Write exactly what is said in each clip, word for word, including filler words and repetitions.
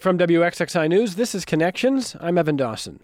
From W X X I News, this is Connections. I'm Evan Dawson.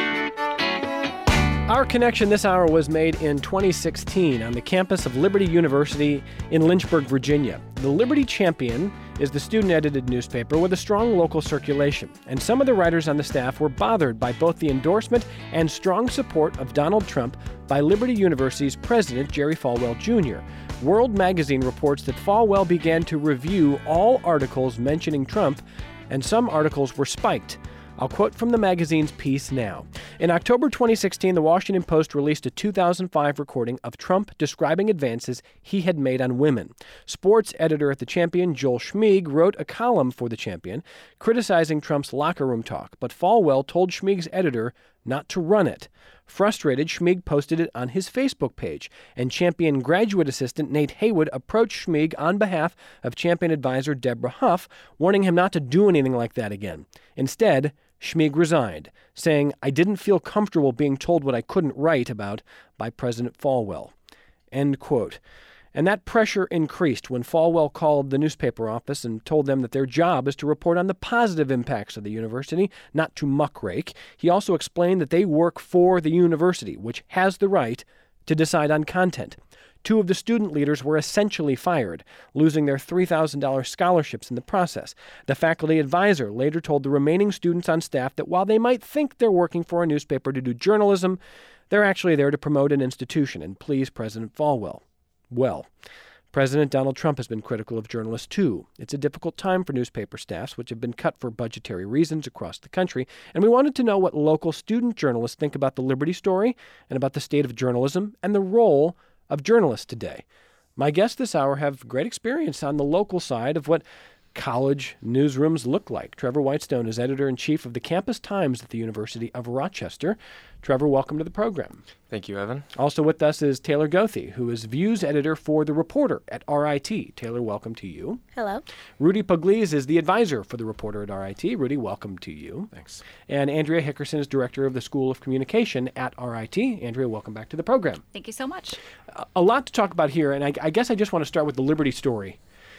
Our connection this hour was made in twenty sixteen on the campus of Liberty University in Lynchburg, Virginia. The Liberty Champion is the student-edited newspaper with a strong local circulation, and some of the writers on the staff were bothered by both the endorsement and strong support of Donald Trump by Liberty University's president, Jerry Falwell Junior World Magazine reports that Falwell began to review all articles mentioning Trump, and some articles were spiked. I'll quote from the magazine's piece now. In October twenty sixteen, the Washington Post released a two thousand five recording of Trump describing advances he had made on women. Sports editor at The Champion, Joel Schmeig, wrote a column for The Champion criticizing Trump's locker room talk, but Falwell told Schmeig's editor not to run it. Frustrated, Schmeig posted it on his Facebook page, and Champion graduate assistant Nate Haywood approached Schmeig on behalf of Champion advisor Deborah Huff, warning him not to do anything like that again. Instead, Schmeig resigned, saying, "I didn't feel comfortable being told what I couldn't write about by President Falwell." End quote. And that pressure increased when Falwell called the newspaper office and told them that their job is to report on the positive impacts of the university, not to muckrake. He also explained that they work for the university, which has the right to decide on content. Two of the student leaders were essentially fired, losing their three thousand dollars scholarships in the process. The faculty advisor later told the remaining students on staff that while they might think they're working for a newspaper to do journalism, they're actually there to promote an institution and please President Falwell. Well, President Donald Trump has been critical of journalists, too. It's a difficult time for newspaper staffs, which have been cut for budgetary reasons across the country, and we wanted to know what local student journalists think about the Liberty story and about the state of journalism and the role of journalists today. My guests this hour have great experience on the local side of what college newsrooms look like. Trevor Whitestone is editor-in-chief of the Campus Times at the University of Rochester. Trevor, welcome to the program. Thank you, Evan. Also with us is Taylor Goethe, who is Views editor for The Reporter at R I T. Taylor, welcome to you. Hello. Rudy Pugliese is the advisor for The Reporter at R I T. Rudy, welcome to you. Thanks. And Andrea Hickerson is director of the School of Communication at R I T. Andrea, welcome back to the program. Thank you so much. A, a lot to talk about here, and I, I guess I just want to start with the Liberty story.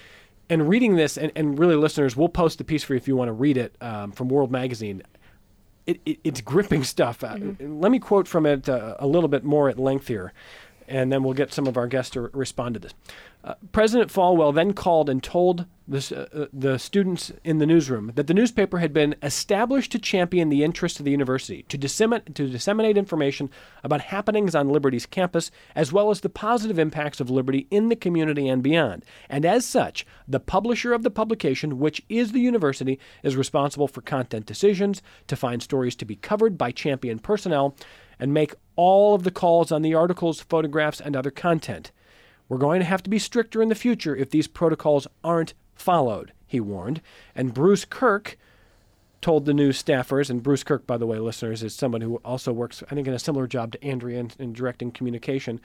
And reading this, and, and really, listeners, we'll post the piece for you if you want to read it um, from World Magazine. It, it, it's gripping stuff. Mm-hmm. Uh, let me quote from it uh, a little bit more at length here, and then we'll get some of our guests to re- respond to this. Uh, President Falwell then called and told this, uh, the students in the newsroom that the newspaper had been established to champion the interests of the university, to disseminate, to disseminate information about happenings on Liberty's campus, as well as the positive impacts of Liberty in the community and beyond. And as such, the publisher of the publication, which is the university, is responsible for content decisions, to find stories to be covered by champion personnel, and make all of the calls on the articles, photographs, and other content. We're going to have to be stricter in the future if these protocols aren't followed, he warned. And Bruce Kirk told the news staffers, and Bruce Kirk, by the way, listeners, is someone who also works, I think, in a similar job to Andrea in, in directing communication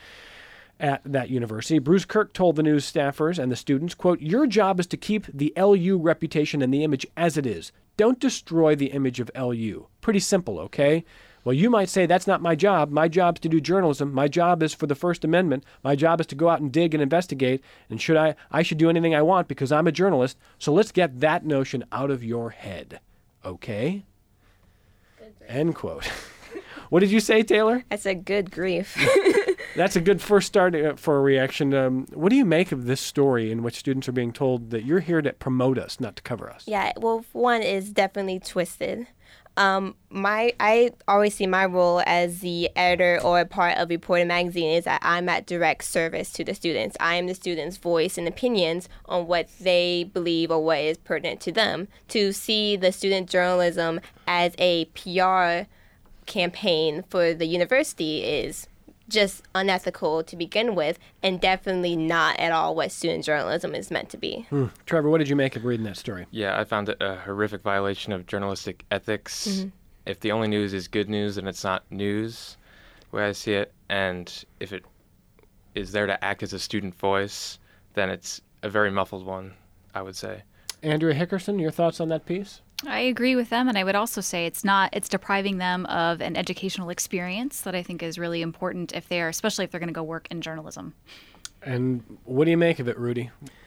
at that university. Bruce Kirk told the news staffers and the students, quote, "Your job is to keep the L U reputation and the image as it is. Don't destroy the image of L U. Pretty simple, okay? Well, you might say, that's not my job. My job's to do journalism. My job is for the First Amendment. My job is to go out and dig and investigate. And should I, I should do anything I want because I'm a journalist. So let's get that notion out of your head. Okay?" End quote. What did you say, Taylor? I said good grief. That's a good first start for a reaction. Um, what do you make of this story in which students are being told that you're here to promote us, not to cover us? Yeah, well, one is definitely twisted. Um, my I always see my role as the editor or a part of Reporter Magazine is that I'm at direct service to the students. I am the students' voice and opinions on what they believe or what is pertinent to them. To see the student journalism as a P R campaign for the university is just unethical to begin with, and definitely not at all what student journalism is meant to be. Hmm. Trevor, what did you make of reading that story? Yeah, I found it a horrific violation of journalistic ethics. Mm-hmm. If the only news is good news, then it's not news, the way I see it. And if it is there to act as a student voice, then it's a very muffled one, I would say. Andrea Hickerson, your thoughts on that piece? I agree with them, and I would also say it's not, it's depriving them of an educational experience that I think is really important if they're, especially if they're going to go work in journalism. And what do you make of it, Rudy?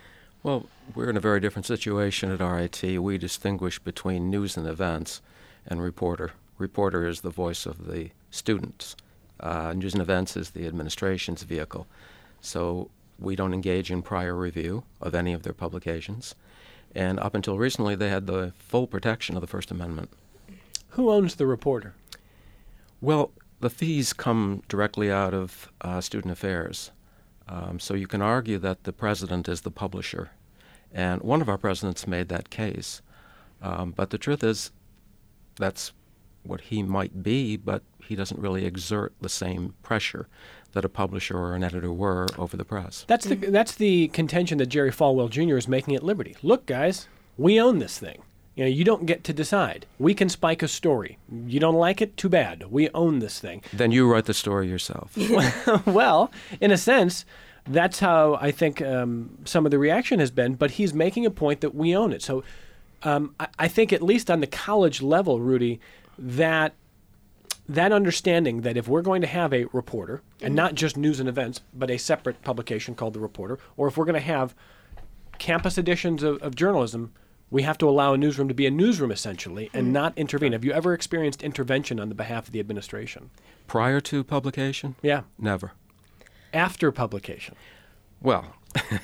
Well, we're in a very different situation at R I T. We distinguish between news and events and reporter. Reporter is the voice of the students. Uh, news and events is the administration's vehicle. So we don't engage in prior review of any of their publications. And up until recently, they had the full protection of the First Amendment. Who owns the reporter? Well, the fees come directly out of uh, student affairs. Um, so you can argue that the president is the publisher. And one of our presidents made that case. Um, but the truth is, that's what he might be, but he doesn't really exert the same pressure that a publisher or an editor were over the press. That's the that's the contention that Jerry Falwell Junior is making at Liberty. Look, guys, we own this thing. You know, you don't get to decide. We can spike a story. You don't like it? Too bad. We own this thing. Then you write the story yourself. Well, in a sense, that's how I think um, some of the reaction has been, but he's making a point that we own it. So um, I, I think at least on the college level, Rudy, that that understanding that if we're going to have a reporter, and not just news and events, but a separate publication called The Reporter, or if we're going to have campus editions of, of journalism, we have to allow a newsroom to be a newsroom, essentially, and mm. not intervene. Have you ever experienced intervention on the behalf of the administration? Prior to publication? Yeah. Never. After publication? Well,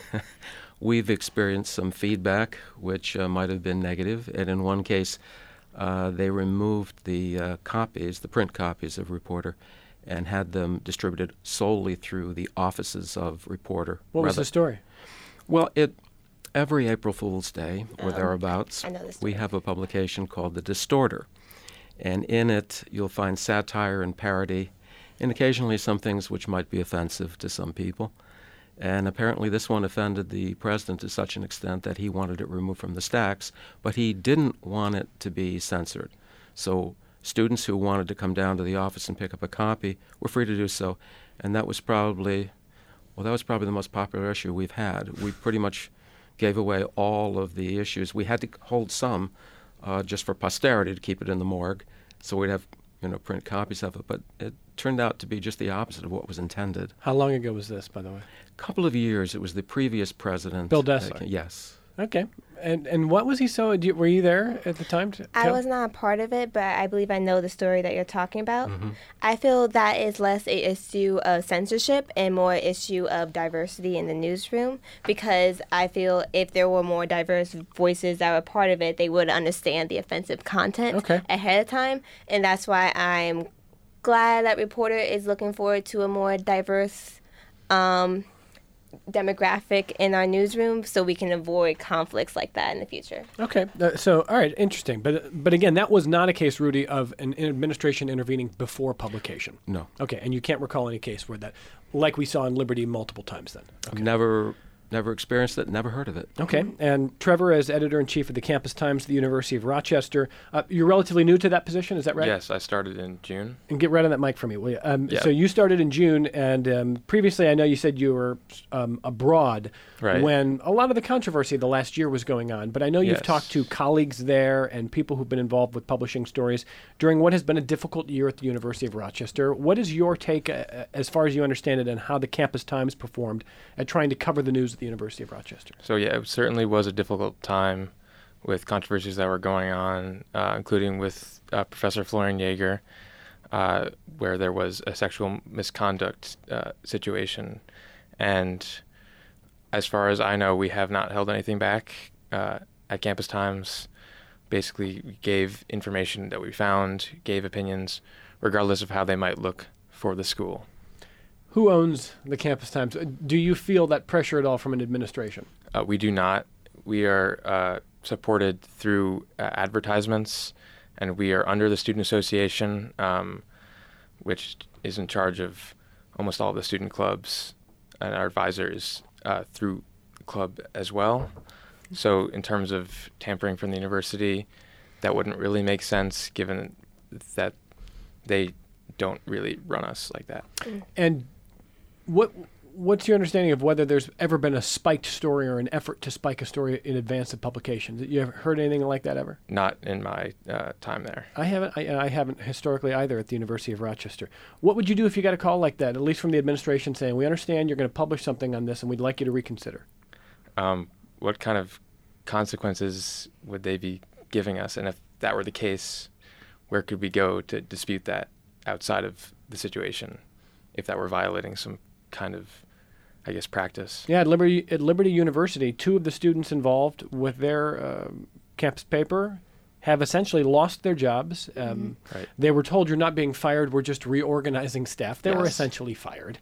we've experienced some feedback, which uh, might have been negative, and in one case, uh, they removed the uh, copies, the print copies of Reporter, and had them distributed solely through the offices of Reporter. What was rather, the story? Well, it... Every April Fool's Day, or Oh, thereabouts, I know this we story. have a publication called The Distorter. And in it, you'll find satire and parody, and occasionally some things which might be offensive to some people. And apparently this one offended the president to such an extent that he wanted it removed from the stacks, but he didn't want it to be censored. So students who wanted to come down to the office and pick up a copy were free to do so. And that was probably, well, that was probably the most popular issue we've had. We pretty much gave away all of the issues. We had to hold some uh, just for posterity to keep it in the morgue, so we'd have you know print copies of it. But it turned out to be just the opposite of what was intended. How long ago was this, by the way? A couple of years. It was the previous president. Bill Dessler. Uh, yes. Okay. And and what was he so, do you, were you there at the time? To I tell? was not a part of it, but I believe I know the story that you're talking about. Mm-hmm. I feel that is less a issue of censorship and more issue of diversity in the newsroom, because I feel if there were more diverse voices that were part of it, they would understand the offensive content Okay. ahead of time. And that's why I'm glad that Reporter is looking forward to a more diverse um, demographic in our newsroom, so we can avoid conflicts like that in the future. Okay. Uh, so, all right, interesting. But but again, that was not a case, Rudy, of an administration intervening before publication. No. Okay, and you can't recall any case where that, like we saw in Liberty multiple times then. I've never, never experienced it, never heard of it. Okay, and Trevor, as editor-in-chief of the Campus Times at the University of Rochester, uh, you're relatively new to that position, is that right? Yes, I started in June. And get right on that mic for me, will you? Um, Yeah. So you started in June, and um, previously I know you said you were um, abroad Right. when a lot of the controversy the last year was going on. But I know you've Yes. talked to colleagues there and people who've been involved with publishing stories during what has been a difficult year at the University of Rochester. What is your take, uh, as far as you understand it, on how the Campus Times performed at trying to cover the news at the University of Rochester? So yeah, it certainly was a difficult time with controversies that were going on, uh, including with uh, Professor Florian Jaeger, uh, where there was a sexual misconduct uh, situation. And as far as I know, we have not held anything back uh, at Campus Times. Basically, we gave information that we found, gave opinions, regardless of how they might look for the school. Who owns the Campus Times? Uh, Do you feel that pressure at all from an administration? Uh, we do not. We are uh, supported through uh, advertisements, and we are under the Student Association, um, which is in charge of almost all the student clubs and our advisors uh, through the club as well. So in terms of tampering from the university, that wouldn't really make sense given that they don't really run us like that. And what what's your understanding of whether there's ever been a spiked story or an effort to spike a story in advance of publication? You ever heard anything like that ever? Not in my uh, time there. I haven't. I, I haven't historically either at the University of Rochester. What would you do if you got a call like that, at least from the administration saying, "We understand you're going to publish something on this, and we'd like you to reconsider"? Um, what kind of consequences would they be giving us? And if that were the case, where could we go to dispute that outside of the situation if that were violating some kind of, I guess, practice? Yeah, at Liberty, at Liberty University, two of the students involved with their uh, campus paper have essentially lost their jobs. Um, mm-hmm. Right. They were told, you're not being fired, we're just reorganizing staff. They yes. were essentially fired.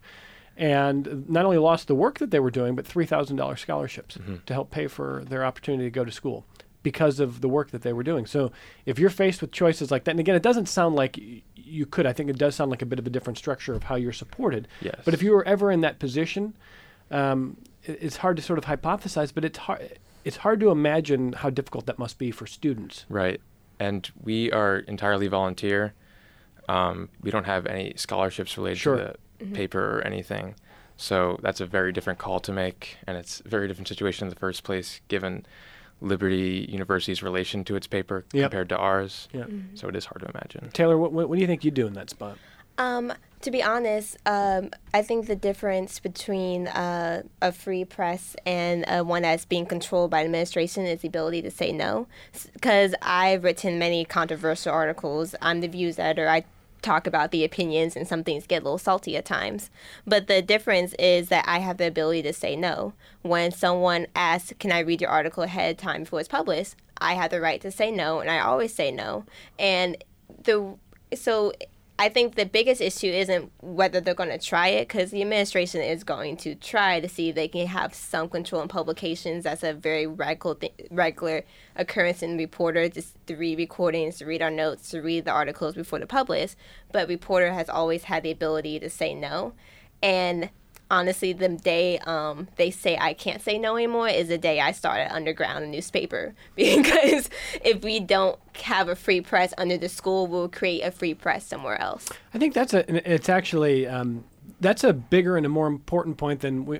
And not only lost the work that they were doing, but three thousand dollars scholarships mm-hmm. to help pay for their opportunity to go to school because of the work that they were doing. So if you're faced with choices like that, and again, it doesn't sound like y- you could, I think it does sound like a bit of a different structure of how you're supported. Yes. But if you were ever in that position, um, it, it's hard to sort of hypothesize, but it's hard, it's hard to imagine how difficult that must be for students. Right. And we are entirely volunteer. Um, we don't have any scholarships related Sure. to the mm-hmm. paper or anything. So that's a very different call to make, and it's a very different situation in the first place, given Liberty University's relation to its paper Yep. compared to ours. Yep. Mm-hmm. So it is hard to imagine. Taylor, what, what do you think you'd do in that spot? Um, to be honest, um, I think the difference between uh, a free press and uh, one that's being controlled by administration is the ability to say no. Because I've written many controversial articles. I'm the views editor. I talk about the opinions, and some things get a little salty at times. But the difference is that I have the ability to say no. When someone asks, can I read your article ahead of time before it's published, I have the right to say no, and I always say no. And the so I think the biggest issue isn't whether they're going to try it, because the administration is going to try to see if they can have some control in publications. That's a very regular, th- regular occurrence in Reporter, just to read recordings, to read our notes, to read the articles before they publish. But Reporter has always had the ability to say no. And honestly, the day um, they say I can't say no anymore is the day I started Underground, a newspaper. Because if we don't have a free press under the school, we'll create a free press somewhere else. I think that's a. It's actually um, that's a bigger and a more important point than we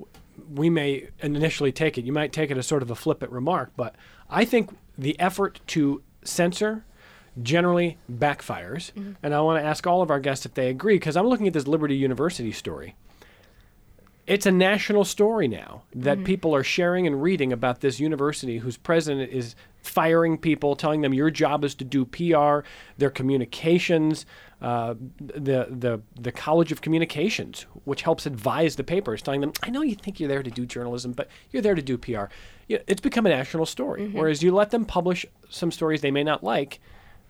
we may initially take it. You might take it as sort of a flippant remark, but I think the effort to censor generally backfires. Mm-hmm. And I want to ask all of our guests if they agree, because I'm looking at this Liberty University story. It's a national story now that mm-hmm. people are sharing and reading about this university whose president is firing people, telling them your job is to do P R, their communications, uh, the the the College of Communications, which helps advise the papers, telling them, I know you think you're there to do journalism, but you're there to do P R. You know, it's become a national story, mm-hmm. whereas you let them publish some stories they may not like,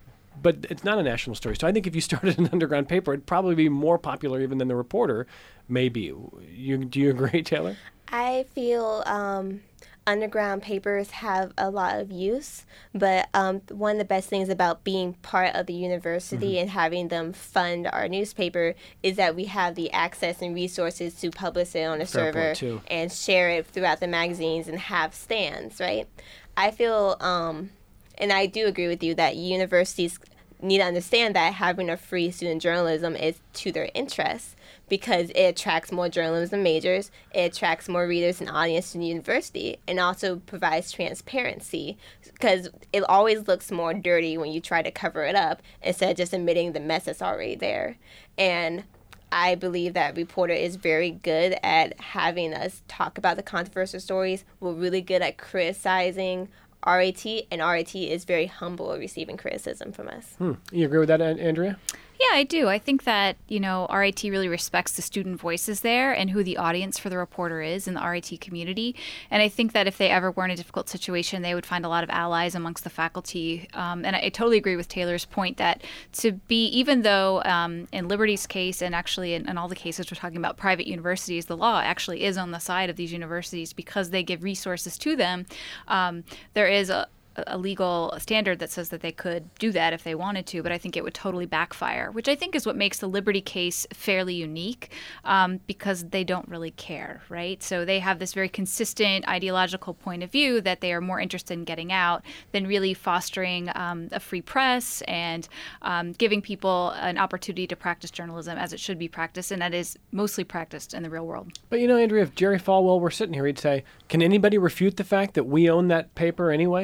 but it's not a national story. So I think if you started an underground paper, it'd probably be more popular even than the Reporter. Maybe. You, do you agree, Taylor? I feel um, underground papers have a lot of use, but um, one of the best things about being part of the university mm-hmm. and having them fund our newspaper is that we have the access and resources to publish it on a Fair server point, too. And share it throughout the magazines and have stands, right? I feel, um, and I do agree with you, that universities need to understand that having a free student journalism is to their interests, because it attracts more journalism majors, it attracts more readers and audience to the university, and also provides transparency, because it always looks more dirty when you try to cover it up instead of just admitting the mess that's already there. And I believe that Reporter is very good at having us talk about the controversial stories. We're really good at criticizing R A T, and R A T is very humble at receiving criticism from us. Hmm. You agree with that, Andrea? Yeah, I do. I think that, you know, R I T really respects the student voices there and who the audience for the Reporter is in the R I T community. And I think that if they ever were in a difficult situation, they would find a lot of allies amongst the faculty. Um, and I, I totally agree with Taylor's point that to be, even though um, in Liberty's case, and actually in, in all the cases we're talking about private universities, the law actually is on the side of these universities because they give resources to them. Um, there is a a legal standard that says that they could do that if they wanted to, but I think it would totally backfire, which I think is what makes the Liberty case fairly unique, um, because they don't really care, right? So they have this very consistent ideological point of view that they are more interested in getting out than really fostering um, a free press and um, giving people an opportunity to practice journalism as it should be practiced, and that is mostly practiced in the real world. But you know, Andrea, if Jerry Falwell were sitting here, he'd say, can anybody refute the fact that we own that paper anyway? No,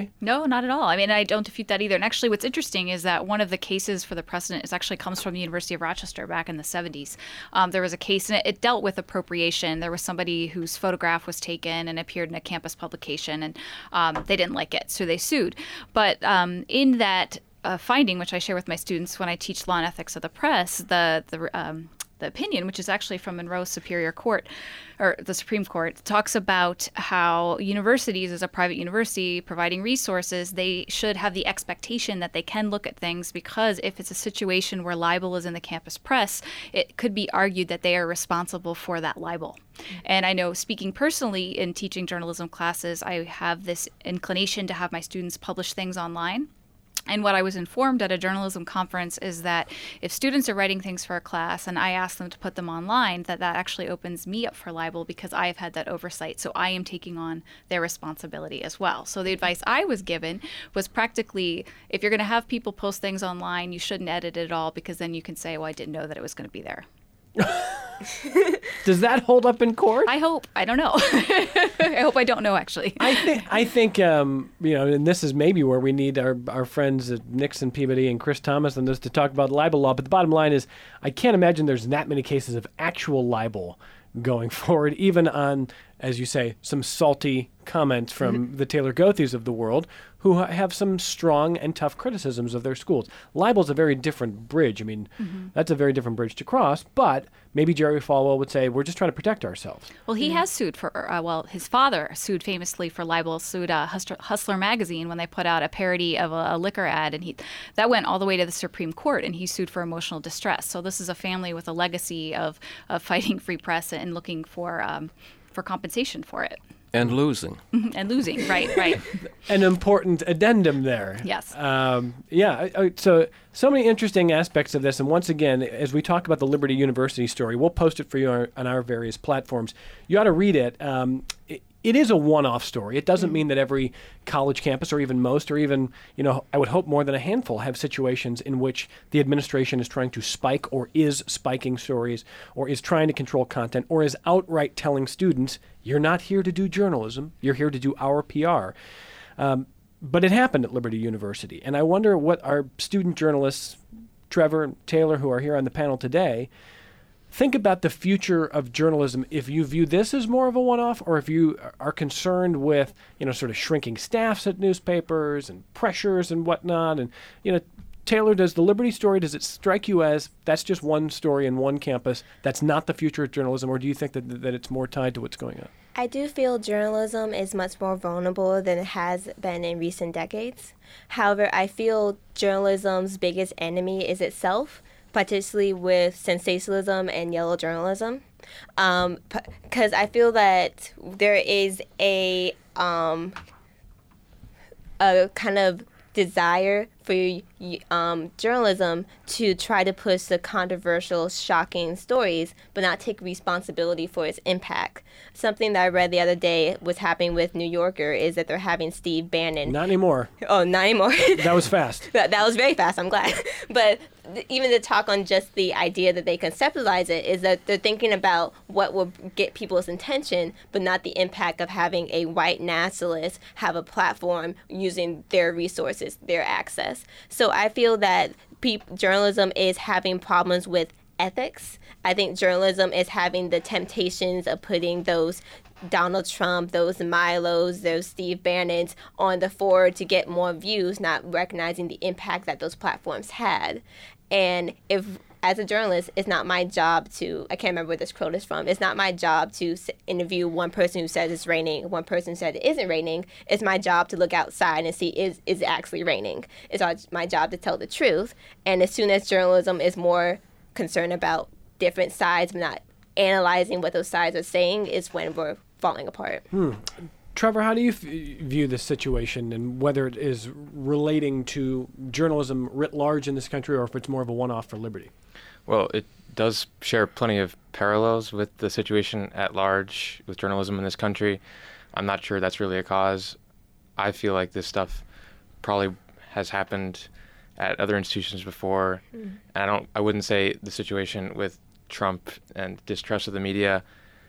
No, not at all. I mean, I don't defute that either. And actually, what's interesting is that one of the cases for the precedent is actually comes from the University of Rochester back in the seventies. Um, there was a case, and it, it dealt with appropriation. There was somebody whose photograph was taken and appeared in a campus publication, and um, they didn't like it, so they sued. But um, in that uh, finding, which I share with my students when I teach law and ethics of the press, the the um, the opinion, which is actually from Monroe Superior Court, or the Supreme Court, talks about how universities, as a private university providing resources, they should have the expectation that they can look at things, because if it's a situation where libel is in the campus press, it could be argued that they are responsible for that libel. And I know, speaking personally in teaching journalism classes, I have this inclination to have my students publish things online. And what I was informed at a journalism conference is that if students are writing things for a class and I ask them to put them online, that that actually opens me up for libel, because I have had that oversight. So I am taking on their responsibility as well. So the advice I was given was practically, if you're going to have people post things online, you shouldn't edit it at all, because then you can say, well, I didn't know that it was going to be there. Does that hold up in court? I hope. I don't know. I hope I don't know, actually. I think, I think um, you know, and this is maybe where we need our, our friends at Nixon Peabody and Chris Thomas on this to talk about libel law. But the bottom line is, I can't imagine there's that many cases of actual libel going forward, even on, as you say, some salty comments from the Taylor Gothys of the world, who have some strong and tough criticisms of their schools. Libel's a very different bridge. I mean, mm-hmm. that's a very different bridge to cross, but maybe Jerry Falwell would say, we're just trying to protect ourselves. Well, he mm-hmm. has sued for, uh, well, his father sued famously for libel, sued uh, Hustler, Hustler magazine when they put out a parody of a, a liquor ad, and he that went all the way to the Supreme Court, and he sued for emotional distress. So this is a family with a legacy of, of fighting free press and looking for um, for compensation for it. And losing. And losing, right, right. An important addendum there. Yes. Um, yeah, I, I, so so many interesting aspects of this. And once again, as we talk about the Liberty University story, we'll post it for you on, on our various platforms. You ought to read it. Um, it It is a one-off story. It doesn't mean that every college campus, or even most, or even, you know, I would hope more than a handful, have situations in which the administration is trying to spike or is spiking stories, or is trying to control content, or is outright telling students, you're not here to do journalism, you're here to do our P R. Um, but it happened at Liberty University. And I wonder what our student journalists, Trevor and Taylor, who are here on the panel today, think about the future of journalism if you view this as more of a one-off, or if you are concerned with, you know, sort of shrinking staffs at newspapers and pressures and whatnot. And, you know, Taylor, does the Liberty story, does it strike you as that's just one story in one campus, that's not the future of journalism, or do you think that that it's more tied to what's going on? I do feel journalism is much more vulnerable than it has been in recent decades. However, I feel journalism's biggest enemy is itself, particularly with sensationalism and yellow journalism, because um, I feel that there is a um, a kind of desire for um, journalism to try to push the controversial, shocking stories, but not take responsibility for its impact. Something that I read the other day was happening with New Yorker is that they're having Steve Bannon. Not anymore. Oh, not anymore. That was fast. that, that was very fast, I'm glad. But th- even to talk on just the idea that they conceptualize it is that they're thinking about what will get people's attention, but not the impact of having a white nationalist have a platform using their resources, their access. So I feel that pe- journalism is having problems with ethics. I think journalism is having the temptations of putting those Donald Trump, those Milos, those Steve Bannons on the forward to get more views, not recognizing the impact that those platforms had. And if, as a journalist, it's not my job to, I can't remember where this quote is from, it's not my job to interview one person who says it's raining, one person who said it isn't raining. It's my job to look outside and see, is is it actually raining? It's our, my job to tell the truth. And as soon as journalism is more concerned about different sides, but not analyzing what those sides are saying, is when we're falling apart. Hmm. Trevor, how do you f- view this situation, and whether it is relating to journalism writ large in this country, or if it's more of a one-off for Liberty? Well, it does share plenty of parallels with the situation at large with journalism in this country. I'm not sure that's really a cause. I feel like this stuff probably has happened at other institutions before, mm. and I don't. I wouldn't say the situation with Trump and distrust of the media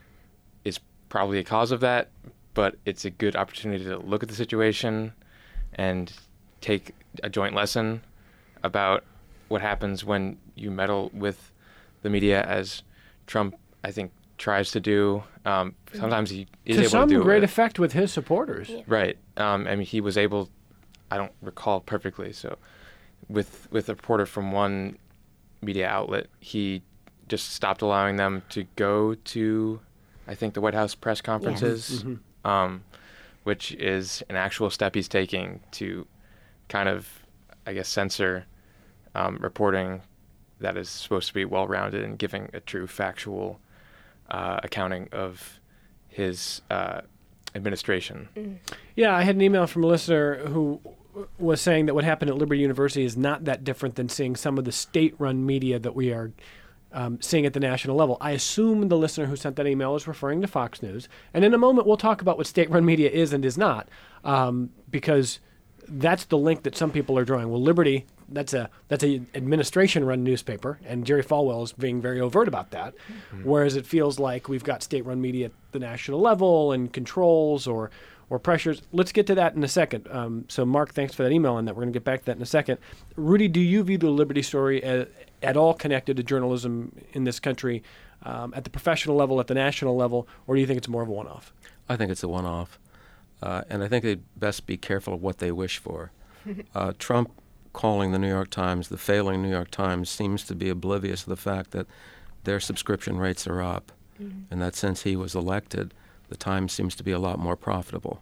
is probably a cause of that, but it's a good opportunity to look at the situation and take a joint lesson about what happens when you meddle with the media, as Trump, I think, tries to do. Um, sometimes he is to able some to do great it. effect with his supporters. Yeah. Right. Um, I mean, he was able, I don't recall perfectly, so with with a reporter from one media outlet, he just stopped allowing them to go to, I think, the White House press conferences, Mm-hmm. um, which is an actual step he's taking to kind of, I guess, censor um, reporting that is supposed to be well-rounded and giving a true factual uh, accounting of his uh, administration. Mm. Yeah, I had an email from a listener who was saying that what happened at Liberty University is not that different than seeing some of the state-run media that we are um, seeing at the national level. I assume the listener who sent that email is referring to Fox News. And in a moment, we'll talk about what state-run media is and is not, um, because that's the link that some people are drawing. Well, Liberty, that's a that's a administration-run newspaper, and Jerry Falwell is being very overt about that, mm-hmm. whereas it feels like we've got state-run media at the national level and controls or or pressures. Let's get to that in a second. Um, so, Mark, thanks for that email on that. We're going to get back to that in a second. Rudy, do you view the Liberty story as, at all connected to journalism in this country um, at the professional level, at the national level, or do you think it's more of a one-off? I think it's a one-off. Uh, and I think they'd best be careful of what they wish for. Uh, Trump calling the New York Times the failing New York Times seems to be oblivious of the fact that their subscription rates are up, mm-hmm. and that since he was elected, the Times seems to be a lot more profitable.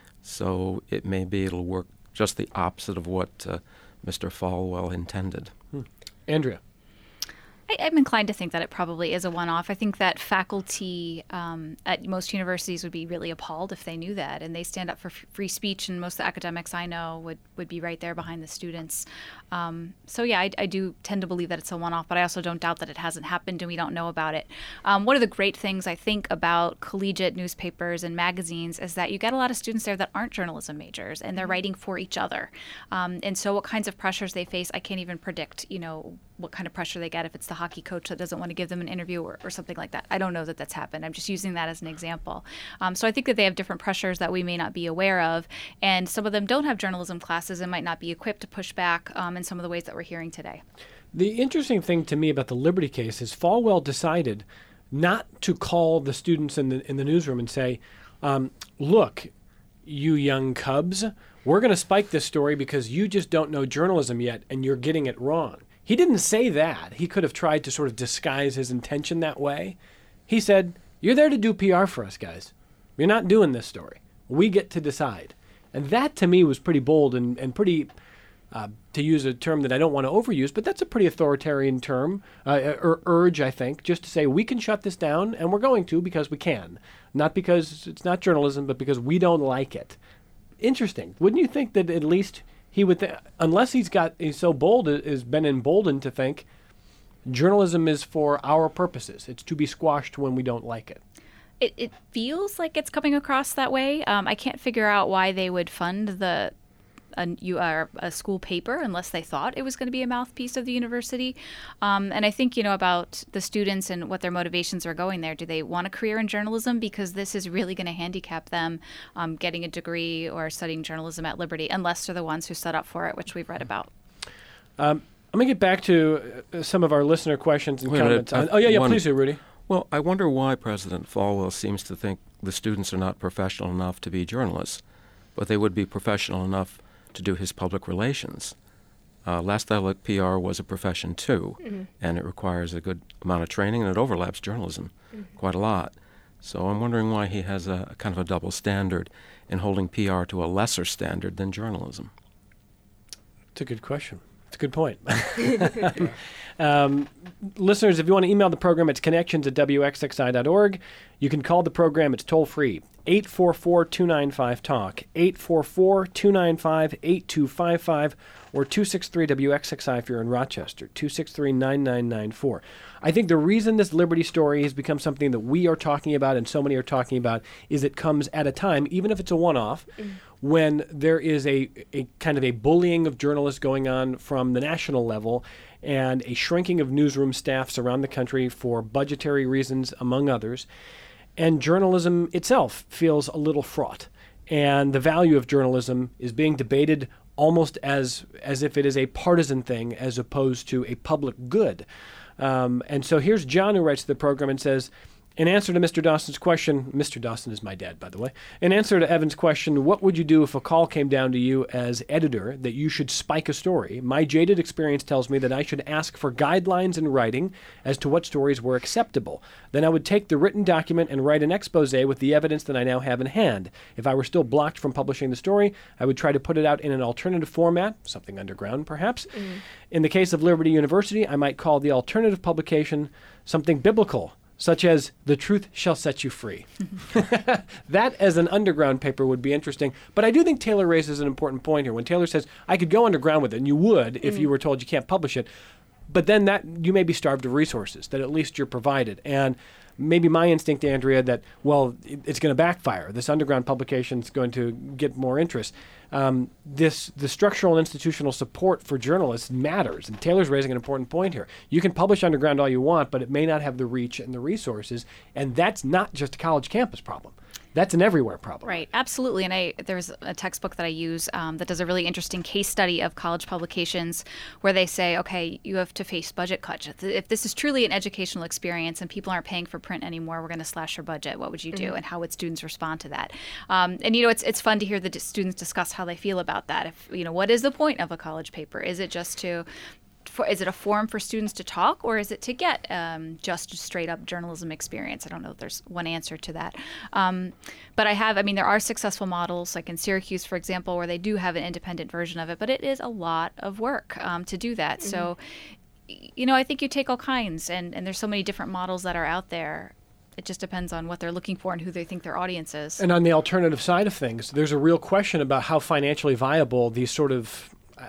So it may be it'll work just the opposite of what uh, Mister Falwell intended. Hmm. Andrea. I, I'm inclined to think that it probably is a one-off. I think that faculty um, at most universities would be really appalled if they knew that, and they stand up for f- free speech, and most of the academics I know would, would be right there behind the students. Um, so yeah, I, I do tend to believe that it's a one-off, but I also don't doubt that it hasn't happened and we don't know about it. Um, one of the great things I think about collegiate newspapers and magazines is that you get a lot of students there that aren't journalism majors, and they're writing for each other. Um, and so what kinds of pressures they face, I can't even predict, you know, what kind of pressure they get if it's the hockey coach that doesn't want to give them an interview or, or something like that. I don't know that that's happened. I'm just using that as an example. Um, so I think that they have different pressures that we may not be aware of, and some of them don't have journalism classes and might not be equipped to push back um, in some of the ways that we're hearing today. The interesting thing to me about the Liberty case is Falwell decided not to call the students in the in the newsroom and say, um, look, you young cubs, we're going to spike this story because you just don't know journalism yet and you're getting it wrong. He didn't say that. He could have tried to sort of disguise his intention that way. He said, you're there to do P R for us, guys. You're not doing this story. We get to decide. And that, to me, was pretty bold and, and pretty, uh, to use a term that I don't want to overuse, but that's a pretty authoritarian term, uh, or urge, I think, just to say we can shut this down, and we're going to because we can. Not because it's not journalism, but because we don't like it. Interesting. Wouldn't you think that at least he would, th- unless he's got, he's so bold, has been emboldened to think journalism is for our purposes. It's to be squashed when we don't like it. It, it feels like it's coming across that way. Um, I can't figure out why they would fund the a, you are a school paper unless they thought it was going to be a mouthpiece of the university. Um, and I think, you know, about the students and what their motivations are going there. Do they want a career in journalism? Because this is really going to handicap them um, getting a degree or studying journalism at Liberty, unless they're the ones who set up for it, which we've read about. Um, I'm going to get back to uh, some of our listener questions and Wait comments. a On, minute, oh, yeah, yeah, one- please do, Rudy. Well, I wonder why President Falwell seems to think the students are not professional enough to be journalists, but they would be professional enough to do his public relations. Uh, last I looked, P R was a profession too, mm-hmm. and it requires a good amount of training, and it overlaps journalism mm-hmm. quite a lot. So I'm wondering why he has a, a kind of a double standard in holding P R to a lesser standard than journalism. It's a good question. It's a good point. um, listeners, if you want to email the program, it's connections at w x x i dot org. You can call the program. It's toll-free. eight four four, two nine five, talk. eight four four, two nine five, eight two five five or two six three W X X I if you're in Rochester, two six three, nine nine nine four. I think the reason this Liberty story has become something that we are talking about and so many are talking about is it comes at a time, even if it's a one-off, mm. when there is a, a kind of a bullying of journalists going on from the national level and a shrinking of newsroom staffs around the country for budgetary reasons, among others. And journalism itself feels a little fraught. and the value of journalism is being debated almost as as if it is a partisan thing as opposed to a public good. Um, and so here's John, who writes to the program and says, in answer to Mister Dawson's question, Mister Dawson is my dad, by the way. In answer to Evan's question, what would you do if a call came down to you as editor that you should spike a story? My jaded experience tells me that I should ask for guidelines in writing as to what stories were acceptable. Then I would take the written document and write an expose with the evidence that I now have in hand. If I were still blocked from publishing the story, I would try to put it out in an alternative format, something underground perhaps. Mm. In the case of Liberty University, I might call the alternative publication something biblical, such as "The Truth Shall Set You Free." That as an underground paper would be interesting. But I do think Taylor raises an important point here. When Taylor says, I could go underground with it, and you would if mm. you were told you can't publish it, but then that you may be starved of resources, that at least you're provided. And maybe my instinct, Andrea, that, well, it, it's going to backfire. This underground publication is going to get more interest. Um, this the structural and institutional support for journalists matters, and Taylor's raising an important point here. You can publish underground all you want, but it may not have the reach and the resources, and that's not just a college campus problem. That's an everywhere problem. Right, absolutely. And I there's a textbook that I use um, that does a really interesting case study of college publications where they say, okay, you have to face budget cuts. If this is truly an educational experience and people aren't paying for print anymore, we're going to slash your budget. What would you do? Mm-hmm. And how would students respond to that? Um, and, you know, it's it's fun to hear the d- students discuss how they feel about that. If, you know, what is the point of a college paper? Is it just to For, is it a forum for students to talk, or is it to get um, just a straight up journalism experience? I don't know if there's one answer to that. Um, but I have, I mean, there are successful models, like in Syracuse, for example, where they do have an independent version of it, but it is a lot of work um, to do that. Mm-hmm. So, you know, I think you take all kinds, and, and there's so many different models that are out there. It just depends on what they're looking for and who they think their audience is. And on the alternative side of things, there's a real question about how financially viable these sort of,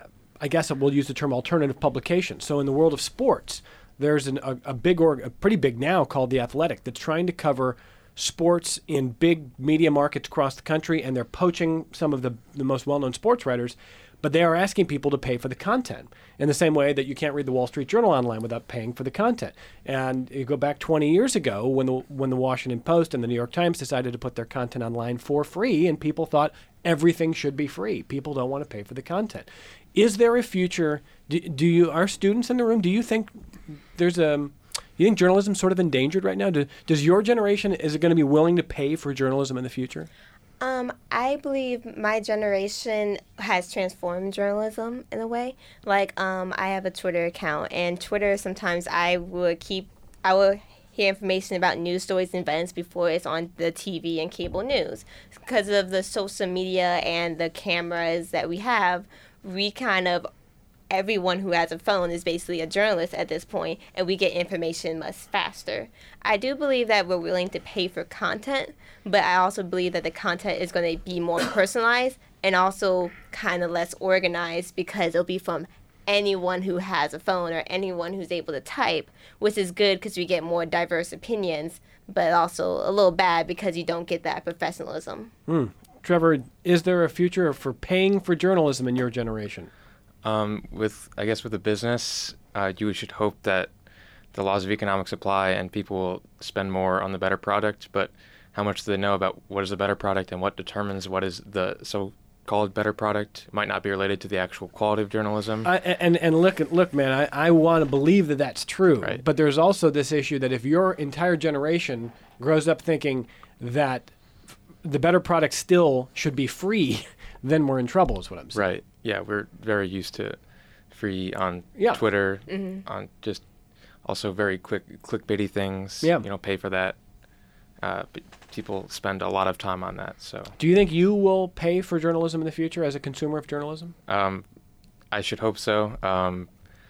I guess we'll use the term alternative publication. So in the world of sports, there's an, a, a big, org, a pretty big now called The Athletic that's trying to cover sports in big media markets across the country, and they're poaching some of the, the most well-known sports writers, but they are asking people to pay for the content in the same way that you can't read the Wall Street Journal online without paying for the content. And you go back twenty years ago when the when the Washington Post and the New York Times decided to put their content online for free, and people thought everything should be free. People don't want to pay for the content. Is there a future? Do, do you, our students in the room, do you think there's a, you think journalism's sort of endangered right now? Do, does your generation, is it going to be willing to pay for journalism in the future? Um, I believe my generation has transformed journalism in a way. Like, um, I have a Twitter account, and Twitter, sometimes I would keep, I would hear information about news stories and events before it's on the T V and cable news. Because of the social media and the cameras that we have, we kind of, everyone who has a phone is basically a journalist at this point, and we get information much faster. I do believe that we're willing to pay for content, but I also believe that the content is going to be more personalized and also kind of less organized, because it'll be from anyone who has a phone or anyone who's able to type, which is good because we get more diverse opinions, but also a little bad because you don't get that professionalism. Hmm. Trevor, is there a future for paying for journalism in your generation? Um, with, I guess, with a business, uh, you should hope that the laws of economic supply and people will spend more on the better product. But how much do they know about what is a better product and what determines what is the so-called better product? It might not be related to the actual quality of journalism. I, and and look, look, man, I, I want to believe that that's true. Right. But there's also this issue that if your entire generation grows up thinking that the better product still should be free, then we're in trouble, is what I'm saying. Right. Yeah, we're very used to free on yeah. Twitter, mm-hmm. on just also very quick clickbaity things. Yeah. You know, pay for that. Uh, but people spend a lot of time on that. So. Do you think you will pay for journalism in the future as a consumer of journalism? Um, I should hope so. Um,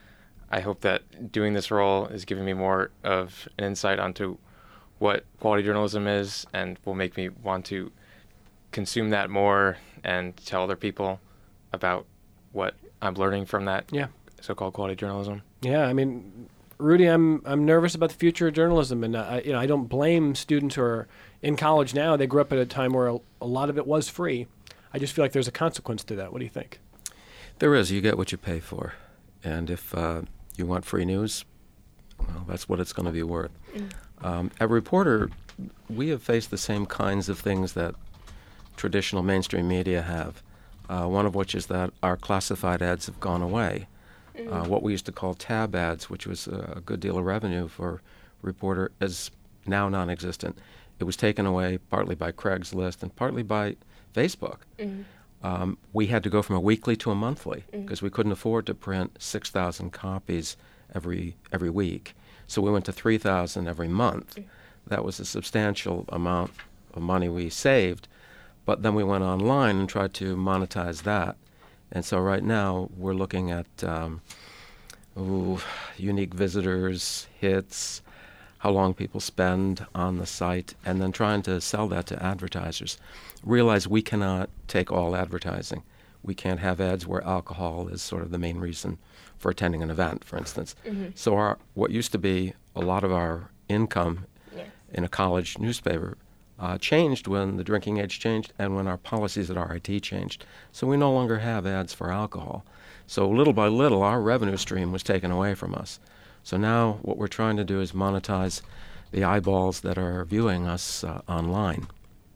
I hope that doing this role is giving me more of an insight onto what quality journalism is, and will make me want to consume that more and tell other people about what I'm learning from that yeah. so-called quality journalism. Yeah, I mean, Rudy, I'm I'm nervous about the future of journalism, and I, you know, I don't blame students who are in college now. They grew up at a time where a, a lot of it was free. I just feel like there's a consequence to that. What do you think? There is. You get what you pay for, and if uh, you want free news, well, that's what it's going to be worth. Mm. Um, a reporter, we have faced the same kinds of things that traditional mainstream media have, uh, one of which is that our classified ads have gone away. Mm-hmm. Uh, what we used to call tab ads, which was a good deal of revenue for Reporter, is now non-existent. It was taken away partly by Craigslist and partly by Facebook. Mm-hmm. Um, we had to go from a weekly to a monthly because mm-hmm. we couldn't afford to print six thousand copies every every week. So we went to three thousand every month. Mm-hmm. That was a substantial amount of money we saved. But then we went online and tried to monetize that. And so right now we're looking at um, ooh, unique visitors, hits, how long people spend on the site, and then trying to sell that to advertisers. Realize we cannot take all advertising. We can't have ads where alcohol is sort of the main reason for attending an event, for instance. Mm-hmm. So our what used to be a lot of our income yeah. in a college newspaper uh, changed when the drinking age changed and when our policies at R I T changed. So we no longer have ads for alcohol. So little by little, our revenue stream was taken away from us. So now what we're trying to do is monetize the eyeballs that are viewing us uh, online.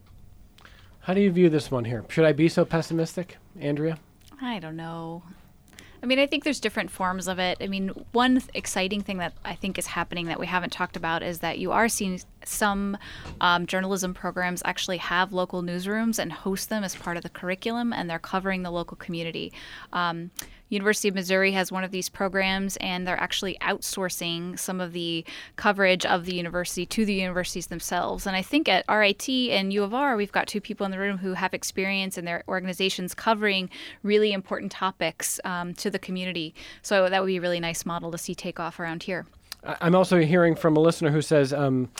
How do you view this one here? Should I be so pessimistic, Andrea? I don't know. I mean, I think there's different forms of it. I mean, one exciting thing that I think is happening that we haven't talked about is that you are seeing some um, journalism programs actually have local newsrooms and host them as part of the curriculum, and they're covering the local community. Um, University of Missouri has one of these programs, and they're actually outsourcing some of the coverage of the university to the universities themselves. And I think at R I T and U of R, we've got two people in the room who have experience in their organizations covering really important topics um, to the community. So that would be a really nice model to see take off around here. I'm also hearing from a listener who says, um,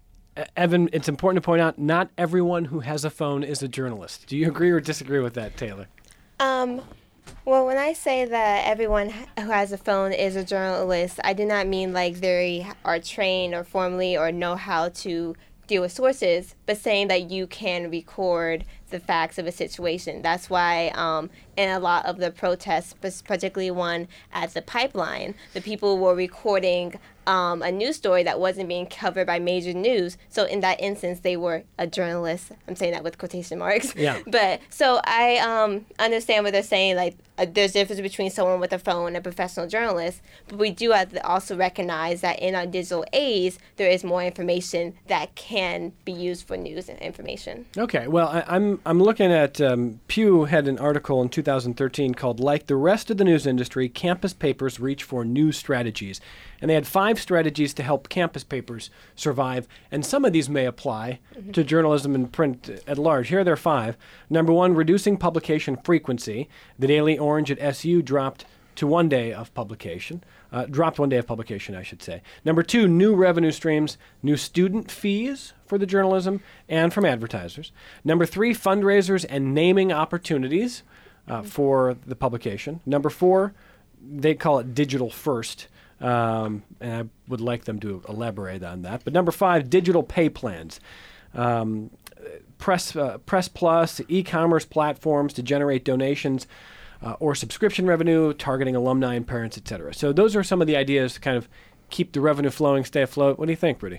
Evan, it's important to point out, not everyone who has a phone is a journalist. Do you agree or disagree with that, Taylor? Um... Well, when I say that everyone who has a phone is a journalist, I do not mean like they are trained or formally or know how to deal with sources, but saying that you can record the facts of a situation. That's why um, in a lot of the protests, particularly one at the pipeline, the people were recording um, a news story that wasn't being covered by major news. So in that instance, they were a journalist. I'm saying that with quotation marks. Yeah. But so I um, understand what they're saying. Like uh, there's a difference between someone with a phone and a professional journalist. But we do have to also recognize that in our digital age, there is more information that can be used for news and information. Okay. Well, I, I'm I'm looking at um, Pew had an article in two thousand thirteen called "Like the Rest of the News Industry, Campus Papers Reach for New Strategies." And they had five strategies to help campus papers survive, and some of these may apply mm-hmm. to journalism and print at large. Here are their five. Number one, reducing publication frequency. The Daily Orange at S U dropped to one day of publication. Uh, dropped one day of publication, I should say. Number two, new revenue streams, new student fees for the journalism and from advertisers. Number three, fundraisers and naming opportunities uh, mm-hmm. for the publication. Number four, they call it digital first. Um, and I would like them to elaborate on that. But number five, digital pay plans. Um, Press, uh, Press Plus, e-commerce platforms to generate donations uh, or subscription revenue, targeting alumni and parents, et cetera. So those are some of the ideas to kind of keep the revenue flowing, stay afloat. What do you think, Rudy?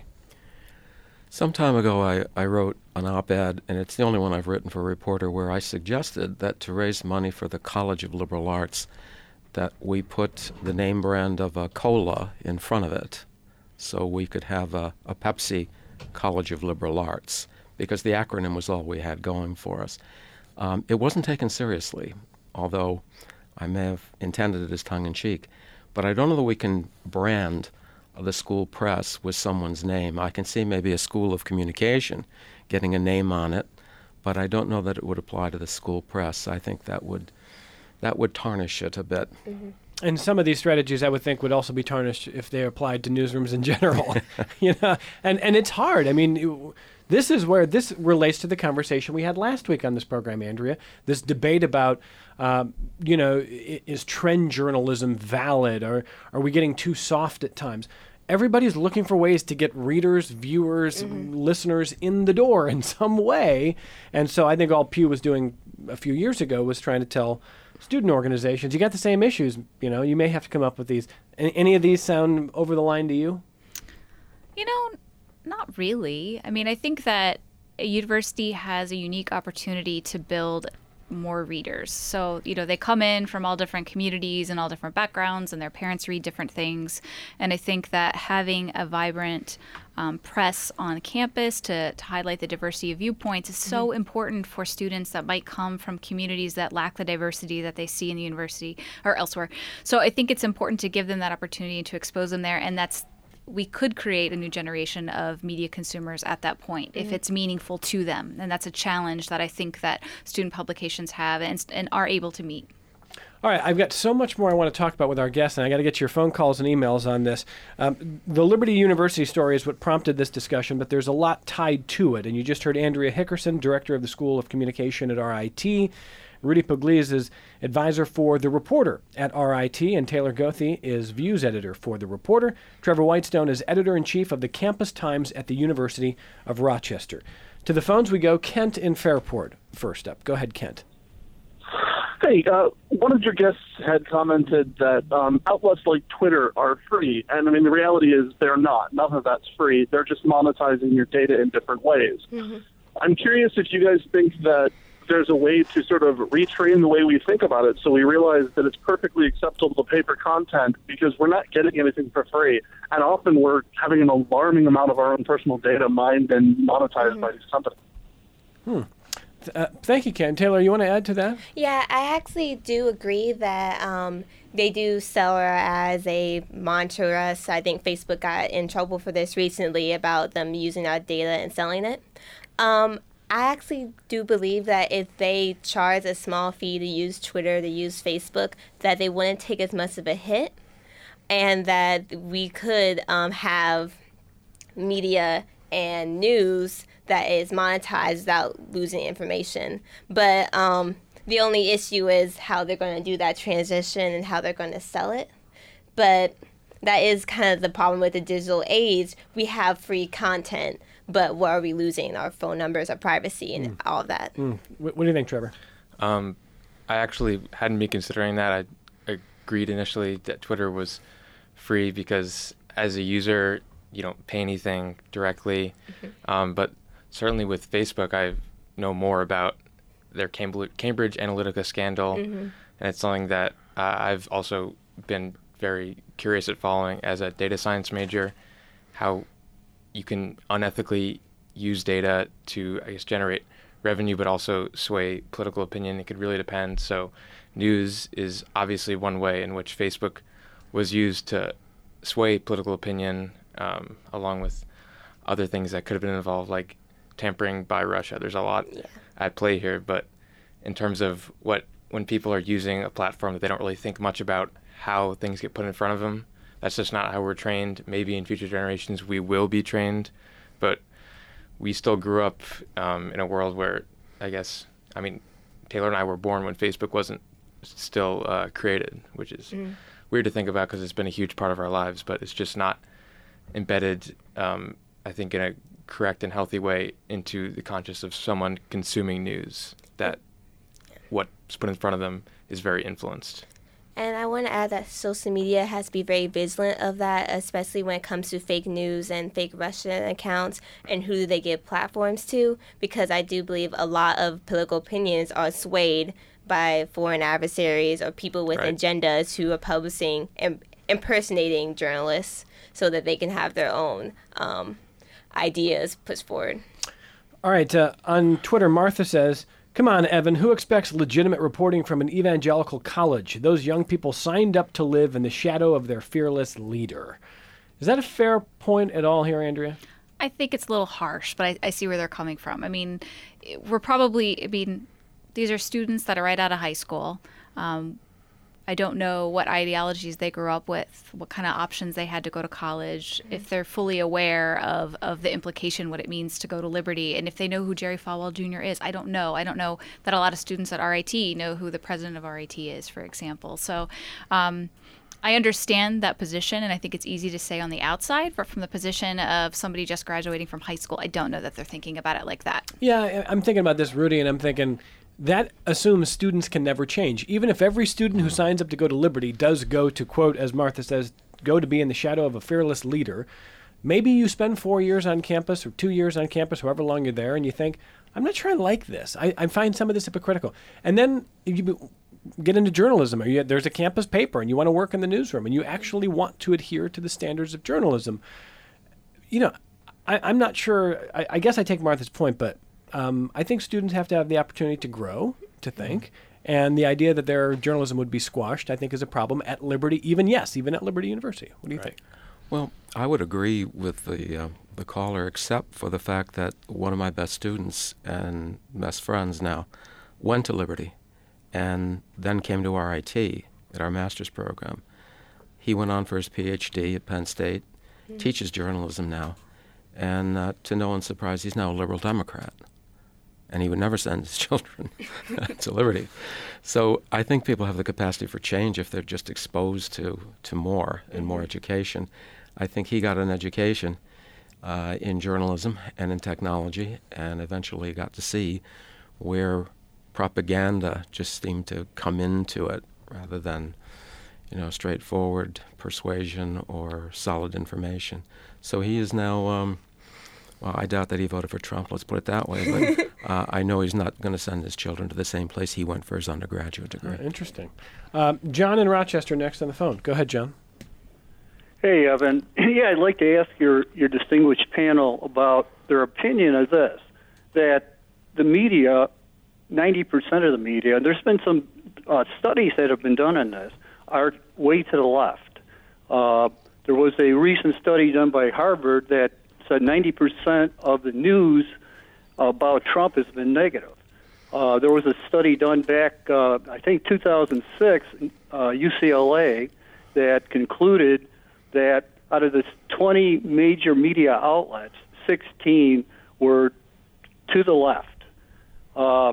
Some time ago, I, I wrote an op-ed, and it's the only one I've written for a reporter, where I suggested that to raise money for the College of Liberal Arts, that we put the name brand of a cola in front of it so we could have a, a Pepsi College of Liberal Arts, because the acronym was all we had going for us. Um, it wasn't taken seriously, although I may have intended it as tongue-in-cheek. But I don't know that we can brand the school press with someone's name. I can see maybe a school of communication getting a name on it, but I don't know that it would apply to the school press. I think that would that would tarnish it a bit. Mm-hmm. And some of these strategies, I would think, would also be tarnished if they applied to newsrooms in general. you know, and and it's hard. I mean, it, this is where this relates to the conversation we had last week on this program, Andrea. This debate about, um, you know, is trend journalism valid, or are we getting too soft at times? Everybody's looking for ways to get readers, viewers, mm-hmm. listeners in the door in some way. And so I think all Pew was doing a few years ago was trying to tell student organizations, you got the same issues, you know, you may have to come up with these. Any, any of these sound over the line to you? You know, not really. I mean, I think that a university has a unique opportunity to build more readers. So, you know, they come in from all different communities and all different backgrounds, and their parents read different things. And I think that having a vibrant um, press on campus to, to highlight the diversity of viewpoints is so mm-hmm. important for students that might come from communities that lack the diversity that they see in the university or elsewhere. So I think it's important to give them that opportunity and to expose them there. And that's we could create a new generation of media consumers at that point mm-hmm. if it's meaningful to them. And that's a challenge that I think that student publications have and, and are able to meet. All right, I've got so much more I want to talk about with our guests, and I got to get your phone calls and emails on this. Um, the Liberty University story is what prompted this discussion, but there's a lot tied to it. And you just heard Andrea Hickerson, director of the School of Communication at R I T. Rudy Pugliese is advisor for The Reporter at R I T, and Taylor Goethe is views editor for The Reporter. Trevor Whitestone is editor-in-chief of the Campus Times at the University of Rochester. To the phones we go. Kent in Fairport first up. Go ahead, Kent. Hey, uh, one of your guests had commented that um, outlets like Twitter are free, and I mean the reality is they're not. None of that's free. They're just monetizing your data in different ways. Mm-hmm. I'm curious if you guys think that there's a way to sort of retrain the way we think about it so we realize that it's perfectly acceptable to pay for content because we're not getting anything for free. And often we're having an alarming amount of our own personal data mined and monetized mm-hmm. by these companies. Hmm. Uh, thank you, Ken. Taylor, you want to add to that? Yeah, I actually do agree that um, they do sell her as a mantra. So I think Facebook got in trouble for this recently about them using our data and selling it. Um, I actually do believe that if they charge a small fee to use Twitter, to use Facebook, that they wouldn't take as much of a hit, and that we could um, have media and news that is monetized without losing information. But um, the only issue is how they're going to do that transition and how they're going to sell it. But that is kind of the problem with the digital age. We have free content, but what are we losing? Our phone numbers, our privacy, and mm. all of that. Mm. What, what do you think, Trevor? Um, I actually hadn't been considering that. I agreed initially that Twitter was free because as a user, you don't pay anything directly. Mm-hmm. Um, but certainly with Facebook, I know more about their Cambridge, Cambridge Analytica scandal, mm-hmm. and it's something that uh, I've also been very curious at following as a data science major, how you can unethically use data to, I guess, generate revenue, but also sway political opinion. It could really depend. So news is obviously one way in which Facebook was used to sway political opinion, um, along with other things that could have been involved, like tampering by Russia. There's a lot yeah. at play here. But in terms of what, when people are using a platform that they don't really think much about how things get put in front of them, that's just not how we're trained. Maybe in future generations we will be trained, but we still grew up um, in a world where, I guess, I mean, Taylor and I were born when Facebook wasn't still uh, created, which is mm. weird to think about because it's been a huge part of our lives, but it's just not embedded, um, I think, in a correct and healthy way into the conscious of someone consuming news, that what's put in front of them is very influenced. And I want to add that social media has to be very vigilant of that, especially when it comes to fake news and fake Russian accounts and who do they give platforms to, because I do believe a lot of political opinions are swayed by foreign adversaries or people with right. agendas who are publishing and impersonating journalists so that they can have their own um, ideas put forward. All right. Uh, on Twitter, Martha says, "Come on, Evan, who expects legitimate reporting from an evangelical college? Those young people signed up to live in the shadow of their fearless leader." Is that a fair point at all here, Andrea? I think it's a little harsh, but I, I see where they're coming from. I mean, we're probably, I mean, these are students that are right out of high school. Um, I don't know what ideologies they grew up with, what kind of options they had to go to college, mm-hmm. if they're fully aware of, of the implication, what it means to go to Liberty, and if they know who Jerry Falwell Junior is. I don't know. I don't know that a lot of students at R I T know who the president of R I T is, for example. So um, I understand that position, and I think it's easy to say on the outside, but from the position of somebody just graduating from high school, I don't know that they're thinking about it like that. Yeah, I'm thinking about this, Rudy, and I'm thinking that assumes students can never change. Even if every student who signs up to go to Liberty does go to, quote, as Martha says, go to be in the shadow of a fearless leader, maybe you spend four years on campus or two years on campus, however long you're there, and you think, I'm not sure I like this. I, I find some of this hypocritical. And then you get into journalism, or you, there's a campus paper, and you want to work in the newsroom, and you actually want to adhere to the standards of journalism. You know, I, I'm not sure. I, I guess I take Martha's point, but um, I think students have to have the opportunity to grow, to think. Mm-hmm. And the idea that their journalism would be squashed, I think, is a problem at Liberty, even, yes, even at Liberty University. What do you right. think? Well, I would agree with the uh, the caller, except for the fact that one of my best students and best friends now went to Liberty and then came to R I T at our master's program. He went on for his P H D at Penn State, mm-hmm. teaches journalism now, and uh, to no one's surprise, he's now a liberal Democrat. And he would never send his children to Liberty. So I think people have the capacity for change if they're just exposed to, to more and mm-hmm. more education. I think he got an education uh, in journalism and in technology, and eventually got to see where propaganda just seemed to come into it rather than, you know, straightforward persuasion or solid information. So he is now... Um, Well, I doubt that he voted for Trump, let's put it that way, but uh, I know he's not going to send his children to the same place he went for his undergraduate degree. Uh, interesting. Um, John in Rochester next on the phone. Go ahead, John. Hey, Evan. Yeah, I'd like to ask your, your distinguished panel about their opinion of this, that the media, ninety percent of the media, there's been some uh, studies that have been done on this, are way to the left. Uh, there was a recent study done by Harvard that said ninety percent of the news about Trump has been negative. Uh, there was a study done back, uh, I think, two thousand six, uh, U C L A, that concluded that out of the twenty major media outlets, sixteen were to the left. Uh,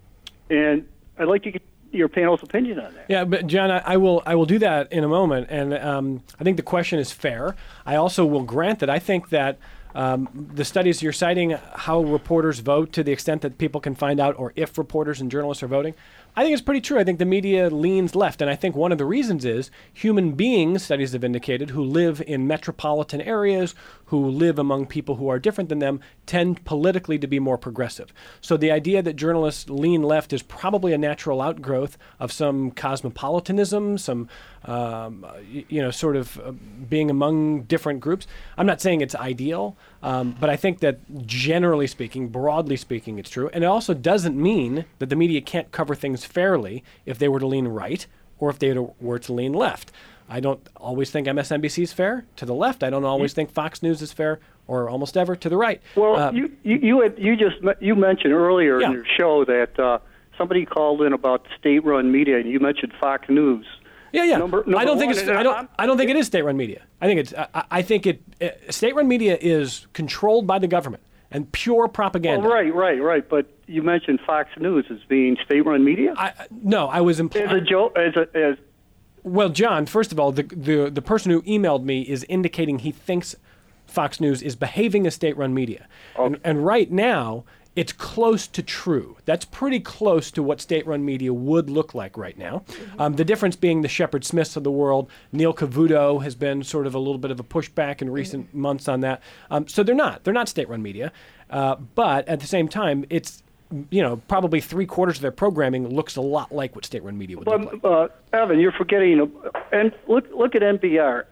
and I'd like to get your panel's opinion on that. Yeah, but John, I, I will I will do that in a moment, and um, I think the question is fair. I also will grant that I think that Um, the studies you're citing, how reporters vote to the extent that people can find out, or if reporters and journalists are voting, I think it's pretty true. I think the media leans left. And I think one of the reasons is human beings, studies have indicated, who live in metropolitan areas, who live among people who are different than them, tend politically to be more progressive. So the idea that journalists lean left is probably a natural outgrowth of some cosmopolitanism, some, um, you know, sort of uh, being among different groups. I'm not saying it's ideal, um, but I think that generally speaking, broadly speaking, it's true. And it also doesn't mean that the media can't cover things fairly if they were to lean right or if they were to lean left. I don't always think M S N B C is fair to the left. I don't always think Fox News is fair, or almost ever to the right. Well, uh, you you you, had, you just you mentioned earlier yeah. in your show that uh, somebody called in about state-run media, and you mentioned Fox News. Yeah, yeah. Number, number I don't think one, it's. I don't. I don't think it is state-run media. I think it's. I, I think it. Uh, state-run media is controlled by the government and pure propaganda. Oh, right, right, right. But you mentioned Fox News as being state-run media. I, no, I was implying. As a joke, as a as. Well, John, first of all, the, the the person who emailed me is indicating he thinks Fox News is behaving as state-run media. Okay. And, and right now, it's close to true. That's pretty close to what state-run media would look like right now. Mm-hmm. Um, the difference being the Shepard Smiths of the world. Neil Cavuto has been sort of a little bit of a pushback in recent mm-hmm. months on that. Um, so they're not. They're not state-run media. Uh, but at the same time, it's, you know, probably three quarters of their programming looks a lot like what state-run media would but, look like. Uh, Evan, you're forgetting, uh, and look look at N P R.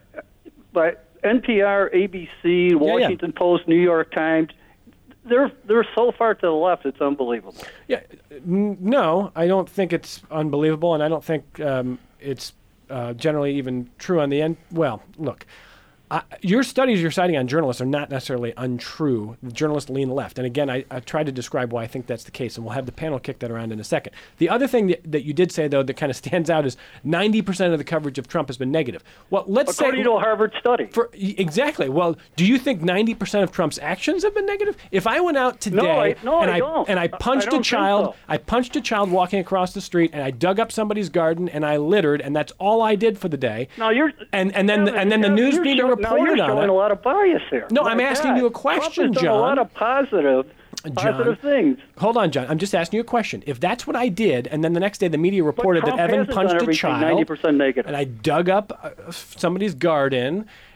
But N P R, A B C, Washington yeah, yeah. Post, New York Times, they're they're so far to the left, it's unbelievable. Yeah, n- no, I don't think it's unbelievable, and I don't think um, it's uh, generally even true on the end. Well, look. Uh, your studies you're citing on journalists are not necessarily untrue. The journalists lean left. And again, I, I tried to describe why I think that's the case, and we'll have the panel kick that around in a second. The other thing that, that you did say, though, that kind of stands out is ninety percent of the coverage of Trump has been negative. Well, let's According say... to a Harvard study. For, exactly. Well, do you think ninety percent of Trump's actions have been negative? If I went out today no, I, no, and, I, I, don't. and I punched I a child, so. I punched a child walking across the street, and I dug up somebody's garden, and I littered, and that's all I did for the day. No, you're... And, and then, yeah, and then the news media showing, reported on it. A lot of bias here. No, My I'm asking God. you a question, Trump has done John. a lot of positive, positive John, things. Hold on, John. I'm just asking you a question. If that's what I did, and then the next day the media reported that Evan punched a child, ninety percent negative. and I dug up uh, somebody's garden,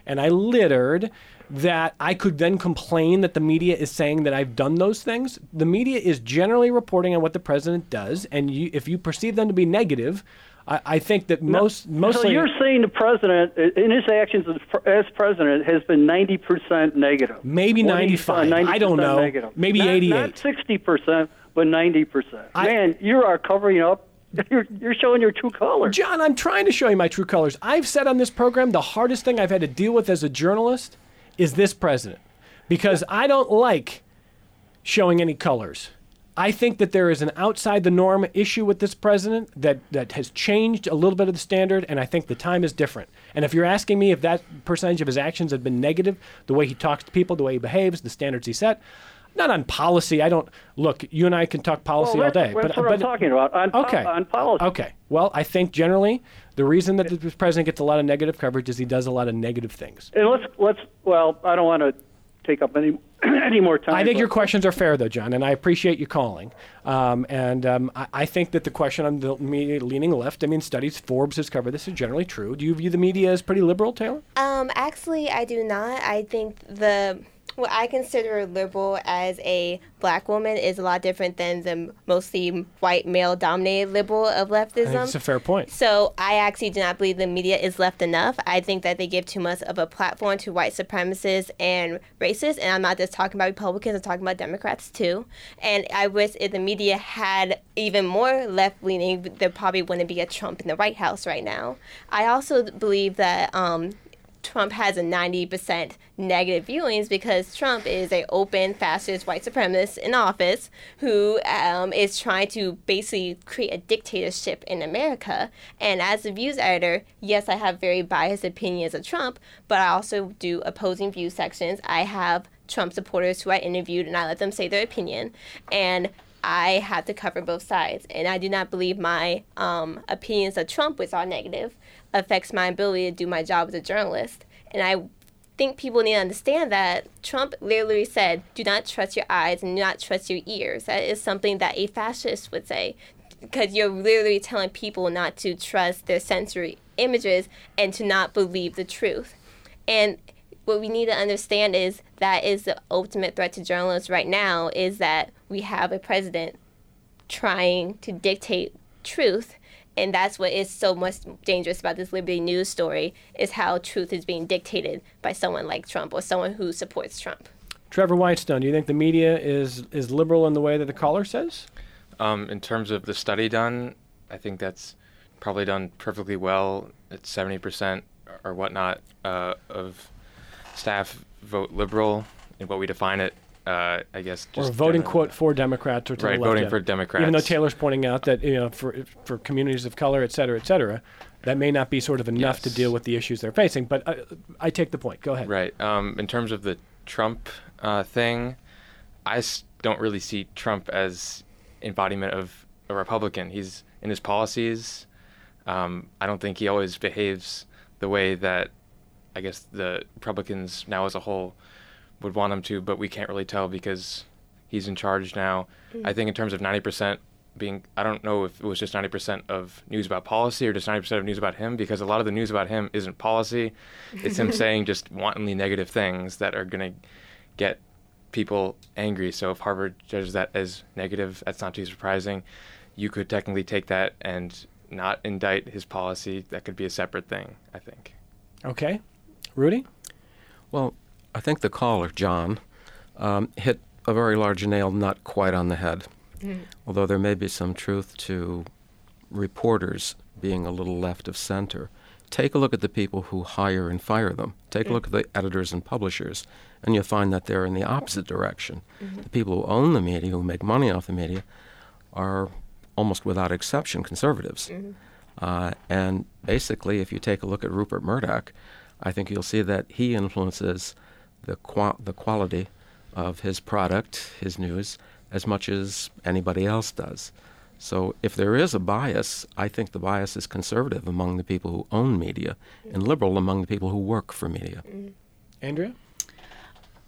and I littered, that I could then complain that the media is saying that I've done those things. The media is generally reporting on what the president does, and you, if you perceive them to be negative, I, I think that most no, mostly. So you're saying the president, in his actions as president, has been ninety percent negative. Maybe ninety-five. I don't know. Negative. Maybe not, eighty-eight. Not sixty percent, but ninety percent. I, Man, you are covering up. You're, you're showing your true colors. John, I'm trying to show you my true colors. I've said on this program the hardest thing I've had to deal with as a journalist is this president, because I don't like showing any colors. I think that there is an outside the norm issue with this president that, that has changed a little bit of the standard, and I think the time is different. And if you're asking me if that percentage of his actions have been negative, the way he talks to people, the way he behaves, the standards he set, not on policy. I don't look. You and I can talk policy well, all day. That's but, what but, I'm talking about. On, okay. on policy. Okay. Well, I think generally the reason that the president gets a lot of negative coverage is he does a lot of negative things. And let's let's. Well, I don't want to take up any any more time. I think your questions are fair, though, John, and I appreciate you calling. Um, and um, I, I think that the question on the media leaning left, I mean, studies, Forbes has covered this, is generally true. Do you view the media as pretty liberal, Taylor? Um, actually, I do not. I think the what I consider liberal as a black woman is a lot different than the mostly white male-dominated liberal of leftism. I think that's a fair point. So I actually do not believe the media is left enough. I think that they give too much of a platform to white supremacists and racists, and I'm not just talking about Republicans, I'm talking about Democrats too. And I wish if the media had even more left-leaning, there probably wouldn't be a Trump in the White House right now. I also believe that um, Trump has a ninety percent negative viewings because Trump is an open, fascist white supremacist in office who um, is trying to basically create a dictatorship in America. And as a views editor, yes, I have very biased opinions of Trump, but I also do opposing view sections. I have Trump supporters who I interviewed and I let them say their opinion. And I have to cover both sides. And I do not believe my um, opinions of Trump, which are negative, affects my ability to do my job as a journalist. And I think people need to understand that Trump literally said, do not trust your eyes and do not trust your ears. That is something that a fascist would say, because you're literally telling people not to trust their sensory images and to not believe the truth. And what we need to understand is that is the ultimate threat to journalists right now, is that we have a president trying to dictate truth. And that's what is so much dangerous about this Liberty News story, is how truth is being dictated by someone like Trump or someone who supports Trump. Trevor Whitestone, do you think the media is, is liberal in the way that the caller says? Um, in terms of the study done, I think that's probably done perfectly well. It's seventy percent or whatnot uh, of staff vote liberal in what we define it. Uh, I guess just or voting generally. quote for Democrats or to right, the left voting of. for Democrats. Even though Taylor's pointing out that, you know, for for communities of color, et cetera, et cetera, that may not be sort of enough yes. to deal with the issues they're facing. But I, I take the point. Go ahead. Right. Um, in terms of the Trump uh, thing, I s- don't really see Trump as embodiment of a Republican. He's in his policies. Um, I don't think he always behaves the way that I guess the Republicans now as a whole would want him to, but we can't really tell because he's in charge now. Mm. I think in terms of ninety percent being, I don't know if it was just ninety percent of news about policy or just ninety percent of news about him, because a lot of the news about him isn't policy. It's him saying just wantonly negative things that are going to get people angry. So if Harvard judges that as negative, that's not too surprising. You could technically take that and not indict his policy. That could be a separate thing, I think. Okay. Rudy? Well, I think the caller, John, um, hit a very large nail not quite on the head, mm. although there may be some truth to reporters being a little left of center. Take a look at the people who hire and fire them. Take mm. a look at the editors and publishers, and you'll find that they're in the opposite direction. Mm-hmm. The people who own the media, who make money off the media, are almost without exception conservatives. Mm-hmm. Uh, and basically, if you take a look at Rupert Murdoch, I think you'll see that he influences the qua- the quality of his product, his news, as much as anybody else does. So if there is a bias, I think the bias is conservative among the people who own media and liberal among the people who work for media. Mm. Andrea?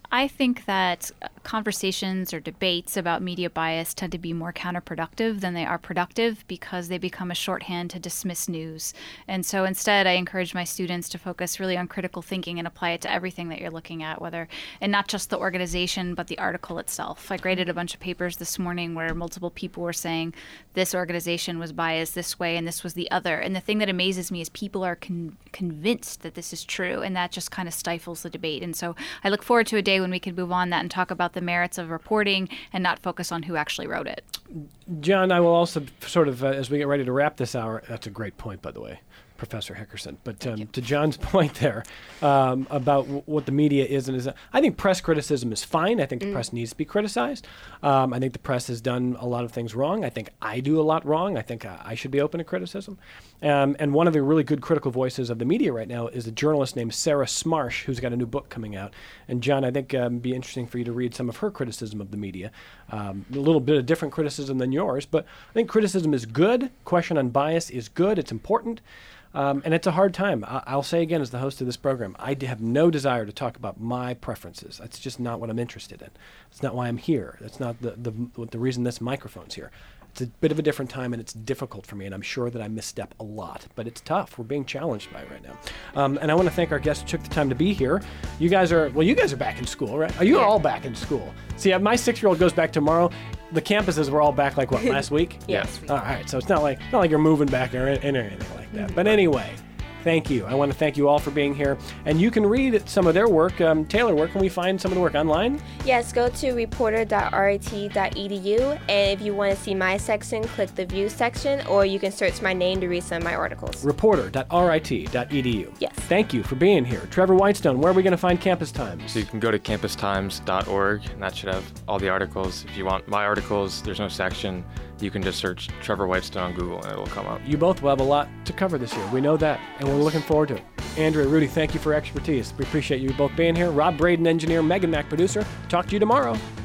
I think that conversations or debates about media bias tend to be more counterproductive than they are productive because they become a shorthand to dismiss news. And so instead, I encourage my students to focus really on critical thinking and apply it to everything that you're looking at, whether, and not just the organization, but the article itself. I graded a bunch of papers this morning where multiple people were saying this organization was biased this way and this was the other. And the thing that amazes me is people are con- convinced that this is true, and that just kind of stifles the debate. And so I look forward to a day when we can move on that and talk about the merits of reporting and not focus on who actually wrote it. John, I will also sort of, uh, as we get ready to wrap this hour, that's a great point, by the way, Professor Hickerson. But um, to John's point there um, about w- what the media is and isn't, I think press criticism is fine. I think the mm. press needs to be criticized. Um, I think the press has done a lot of things wrong. I think I do a lot wrong. I think I, I should be open to criticism. Um, and one of the really good critical voices of the media right now is a journalist named Sarah Smarsh, who's got a new book coming out. And John, I think it um, would be interesting for you to read some of her criticism of the media. Um, a little bit of different criticism than yours, but I think criticism is good. Question on bias is good. It's important. Um, and it's a hard time. I- I'll say again, as the host of this program, I d- have no desire to talk about my preferences. That's just not what I'm interested in. It's not why I'm here. That's not the the, the reason this microphone's here. It's a bit of a different time, and it's difficult for me, and I'm sure that I misstep a lot. But it's tough. We're being challenged by it right now. Um, and I want to thank our guests who took the time to be here. You guys are, well, you guys are back in school, right? Oh, you're all back in school. See, my six-year-old goes back tomorrow. The campuses were all back, like, what, last week? Yes. All right, so it's not like not like you're moving back or, or anything like that. But anyway, thank you. I want to thank you all for being here. And you can read some of their work. Um, Taylor, where can we find some of the work online? Yes, go to reporter dot r i t dot e d u. And if you want to see my section, click the views section, or you can search my name to read some of my articles. reporter dot r i t dot e d u. Yes. Thank you for being here. Trevor Whitestone, where are we going to find Campus Times? So you can go to campus times dot org, and that should have all the articles. If you want my articles, there's no section. You can just search Trevor Whitestone on Google, and it'll come up. You both will have a lot to cover this year. We know that, and we're looking forward to it. Andrea, Rudy, thank you for expertise. We appreciate you both being here. Rob Braden, engineer, Megan Mack, producer. Talk to you tomorrow.